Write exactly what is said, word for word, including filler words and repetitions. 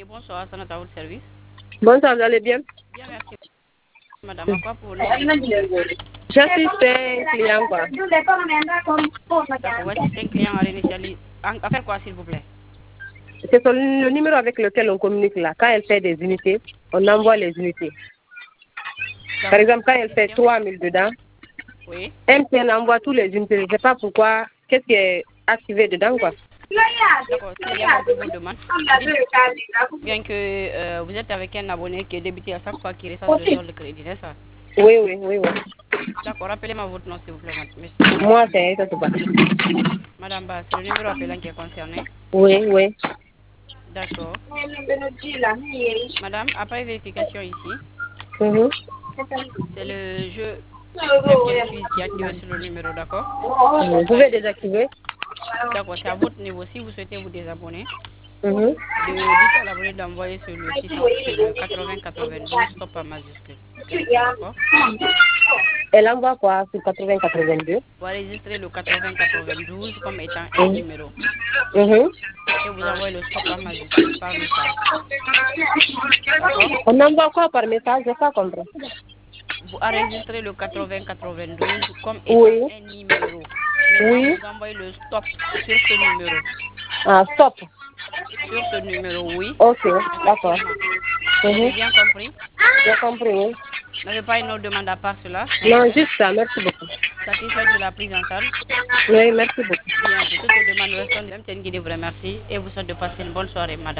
Et bonsoir, ça à votre service. Bonsoir, vous allez bien? Bien, merci. Madame, à quoi pour nous aider, s'il vous plaît? J'assiste un client, quoi. D'accord, voici un client à réinitialiser. À faire quoi, s'il vous plaît? C'est son- le numéro avec lequel on communique là. Quand elle fait des unités, on envoie les unités. Par exemple, quand elle fait trois mille dedans, Oui. M T N envoie tous les unités. Je ne sais pas pourquoi, qu'est-ce qui est activé dedans, quoi. D'accord, si j'ai bien compris vos demandes. Dites bien que euh, vous êtes avec un abonné qui est débuté à chaque fois qu'il reçoit le solde de crédit, n'est-ce pas? Oui, oui, oui, oui. D'accord, rappelez-moi votre nom, s'il vous plaît, monsieur. Moi, c'est ça, c'est pas. Madame Ba, c'est le numéro appelant qui est concerné. Oui, oui. D'accord. Madame, après vérification ici, Mhm. c'est le jeu M T N Quiz qui est activé sur le numéro, d'accord? Vous pouvez désactiver. D'accord, c'est à votre niveau. Si vous souhaitez vous désabonner, Mhm. de dites à l'abonné d'envoyer sur le six cents, sur le quatre-vingts quatre-vingt-douze, stop à majuscule. D'accord? Elle envoie quoi sur quatre-vingts quatre-vingt-deux? Vous enregistrez le quatre-vingts quatre-vingt-douze comme étant un numéro. Mhm. Et vous envoyez le stop en majuscule par message. D'accord? On envoie quoi par message? Je n'ai pas compris. Vous enregistrez le quatre-vingts quatre-vingt-douze comme étant Oui. un numéro. Maintenant, Oui. vous envoyez le stop sur ce numéro. Ah, stop. Sur ce numéro, oui. Ok, d'accord. Effectivement. Vous avez Mhm. bien compris? J'ai compris, oui. Vous n'avez pas une autre demande à part cela, s'il vous Non, plaît? juste ça, merci beaucoup. Satisfait de la prise en charge? Oui, merci beaucoup. Bien, pour toutes vos demandes restantes, M T N Guinée vous remercie et vous souhaite de passer une bonne soirée, madame.